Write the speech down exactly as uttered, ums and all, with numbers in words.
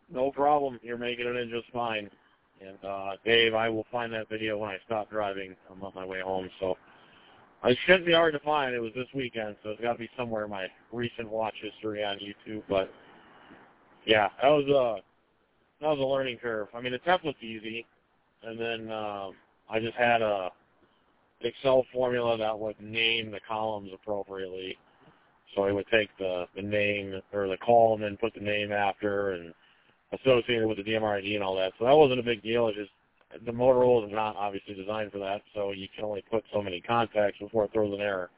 No problem. You're making it in just fine. And, uh, Dave, I will find that video when I stop driving. I'm on my way home, so it shouldn't be hard to find. It was this weekend, so it's got to be somewhere in my recent watch history on YouTube. But, yeah, that was a, that was a learning curve. I mean, the template's easy, and then uh, I just had a Excel formula that would name the columns appropriately. So I would take the, the name or the column and put the name after and associated with the D M R I D and all that. So that wasn't a big deal. It just, the Motorola is not obviously designed for that, so you can only put so many contacts before it throws an error.